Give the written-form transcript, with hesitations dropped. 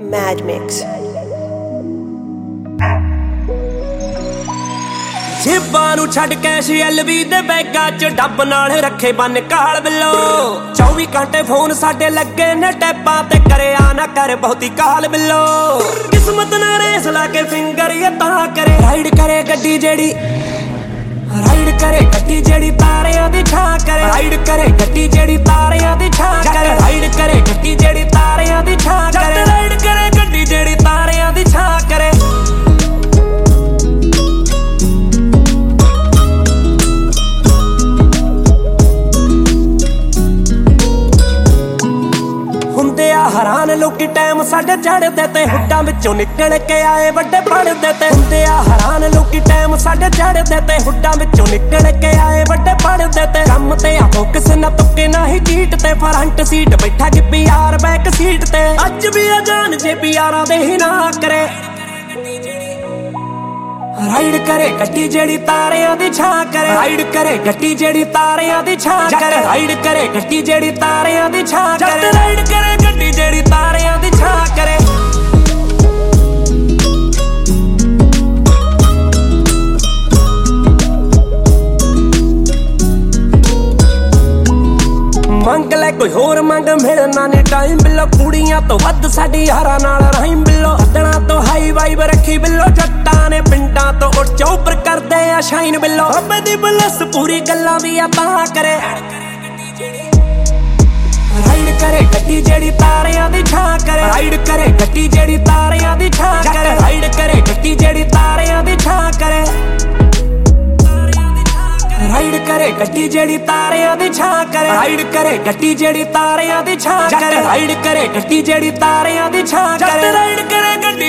Mad Mix. ਜੇਬਾਂ ਨੂੰ ਛੱਡ ਕੈਸ਼ ਐਲਵੀ ਦੇ ਬੈਗਾਂ 'ਚ ਡੱਬ ਨਾਲ ਰੱਖੇ ਬੰਨ ਕਾਲ ਬਿੱਲੋ 24 ਘੰਟੇ ਫੋਨ ਸਾਡੇ ਲੱਗੇ ਨੇ ਟੈਪਾਂ ਤੇ ਕਰਿਆ ਨਾ ਕਰ ਬਹੁਤੀ ਕਾਲ ਬਿੱਲੋ ਕਿਸਮਤ ਨਾਲ ਰੇਸ ਲਾ ਕੇ ਫਿੰਗਰ ਇਹ ਤਾਂ ਕਰੇ ਰਾਈਡ ਕਰੇ ਗੱਡੀ ਜਿਹੜੀ ਤਾਰਿਆਂ ਦੀ ਛਾਂ ਕਰੇ ਰਾਈਡ ਕਰੇ ਗੱਡੀ ਜਿਹੜੀ ਤਾਰਿਆਂ ਦੀ ਛਾਂ ਕਰੇ ਰਾਈਡ ਕਰੇ ਗੱਡੀ ਜਿਹੜੀ ਤਾਰਿਆਂ ਦੀ ਛਾਂ ਕਰੇ ਰਾਈਡ ਕਰੇ ਗੱਡੀ ਜਿਹੜੀ ਤਾਰਿਆਂ ਦੀ ਛਾਂ ਕਰੇ ਹੁੰਦੇ ਆ ਹੈਰਾਨ ਲੋਕੀ ਟਾਈਮ ਸਾਡੇ ਚੜ੍ਹਦੇ ਤੇ ਹੁੱਡਾਂ ਵਿੱਚੋਂ ਨਿਕਲ ਕੇ ਆਏ ਵੱਡੇ ਪੜ੍ਹਦੇ ਤੇ ਹੁੰਦੇ ਆ ਹੈਰਾਨ ਲੋਕੀ ਟਾਈਮ ਸਾਡੇ ਚੜ੍ਹਦੇ ਤੇ ਹੁੱਡਾਂ ਵਿੱਚੋਂ ਨਿਕਲ ਕੇ ਆਏ ਵੱਡੇ ਪੜ੍ਹਦੇ ਤੇ ਕੰਮ ਤੇ ਆ ਫੋਕਸ ਨਾ ਤੁੱਕੇ ਨਾ ਹੀ ਚੀਟ ਤੇ ਫਰੰਟ ਸੀਟ ਬੈਠਾ ਗਿੱਪੀ ਯਾਰ ਬੈਕ ਸੀਟ ਤੇ ਅੱਜ ਵੀ ਆ ਜਾਨ ਜੇ ਪਿਆਰਾਂ ਦੇ ਹੀ ਨਾ ਕਰੇ ਰਾਈਡ ਕਰੇ ਗੱਡੀ ਜਿਹੜੀ ਤਾਰਿਆਂ ਦੀ ਛਾਂ ਕਰੇ ਰਾਈਡ ਕਰੇ ਗੱਡੀ ਜਿਹੜੀ ਤਾਰਿਆਂ ਦੀ ਛਾਂ ਕਰੇ ਰਾਈਡ ਕਰੇ ਗੱਡੀ ਜਿਹੜੀ ਤਾਰਿਆਂ ਦੀ ਛਾਂ ਕਰੇ ਰਾਈਡ ਕਰੇ ਗੱਡੀ ਜਿਹੜੀ ਤਾਰਿਆਂ ਦੀ ਛਾਂ ਕਰੇ ਮੰਗ ਲੈ ਕੋਈ ਹੋਰ ਮੰਗ ਮਿਲਣਾ ਨੀ ਟਾਈਮ ਬਿੱਲੋ ਕੁੜੀਆਂ ਤੋਂ ਵੱਧ ਸਾਡੀ ਯਾਰਾਂ ਨਾਲ ਰਹੀਮ ਬਿੱਲੋ ਹੱਦਣਾ ਤੋਂ ਹਾਈ ਵਾਈਬ ਰੱਖੀ ਬਿੱਲੋ ਜੱਟਾਂ ਨੇ ਪਿੰਡਾਂ ਤੋਂ ਉੱਚਾ ਉੱਪਰ ਕਰਦੇ ਆ ਸ਼ਾਈਨ ਬਿੱਲੋ ਅੱਬੇ ਦੀ ਬਲਸ ਪੂਰੀ ਗੱਲਾਂ ਵੀ ਆ ਤਾਂ ਕਰੇ ਰਾਈਡ ਕਰੇ ਗੱਡੀ ਜਿਹੜੀ ਤਾਰਿਆਂ ਦੀ ਛਾਂ ਕਰੇ ਰਾਈਡ ਕਰੇ ਗੱਡੀ ਜਿਹੜੀ ਤਾਰਿਆਂ ਦੀ ਛਾਂ ਕਰੇ ਰਾਈਡ ਕਰੇ ਗੱਡੀ ਜਿਹੜੀ ਤਾਰਿਆਂ ਦੀ ਛਾਂ ਕਰੇ ਰਾਈਡ ਕਰੇ ਗੱਡੀ ਜਿਹੜੀ ਤਾਰਿਆਂ ਦੀ ਛਾਂ ਕਰੇ ਰਾਈਡ ਕਰੇ ਗੱਡੀ ਜਿਹੜੀ ਤਾਰਿਆਂ ਦੀ ਛਾਂ ਕਰੇ ਰਾਈਡ ਕਰੇ ਗੱਡੀ ਜਿਹੜੀ ਤਾਰਿਆਂ ਦੀ ਛਾਂ ਕਰੇ ਰਾਈਡ ਕਰੇ ਗੱਡੀ